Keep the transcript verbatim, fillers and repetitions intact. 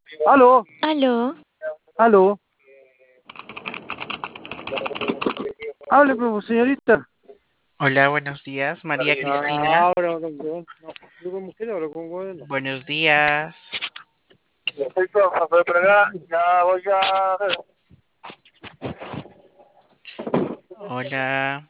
Aló, Aló, aló, hable, pues, señorita. Hola, buenos días, María Ah, Cristina. ahora, no, no, no, yo con mujer hablo con modelo. Buenos días. Perfecto, pasó por acá, ya voy a... Hola.